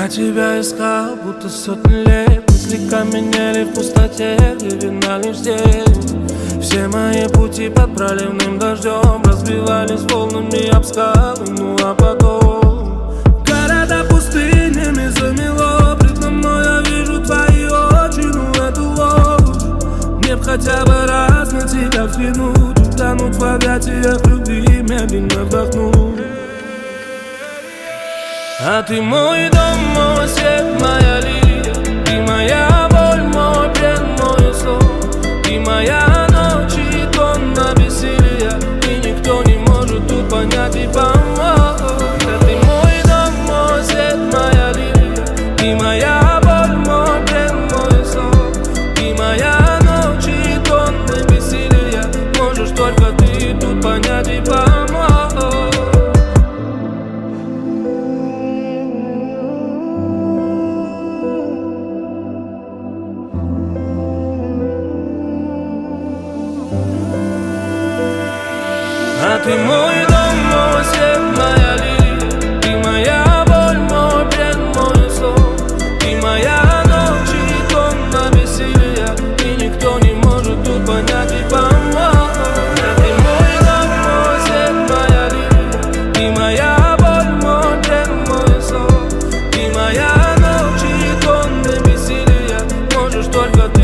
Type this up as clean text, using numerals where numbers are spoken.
Я тебя искал, будто сотни лет. Мысли каменели в пустоте, где видна лишь тень. Все мои пути под проливным дождем разбивались волнами об скалы, ну а потом города пустынями замело. Предо мной я вижу твои очи, ну эту ложь. Мне б хотя бы раз на тебя взглянуть, утонуть в объятиях любви, медленно вдохнуть. А ты мой дом, мой свет, моя лилия. Ты моя боль, мой плен, мой сон. Ты моя ночь и тонна бессилия. И никто не может тут понять и помочь. А ты мой дом, мой свет, моя лилия. Ты моя боль, мой плен, мой сон. Ты моя ночь и тонна бессилия. Можешь только ты тут понять и помочь. А ты мой дом, мой свет, моя лилия. Ты моя боль, мой плен, мой сон. Ты моя ночь и тонна бессилия. И никто не может тут понять и помочь. А ты мой дом, мой свет, моя лилия. Ты моя боль, мой плен, мой сон. Ты моя ночь и тонна бессилия. Можешь только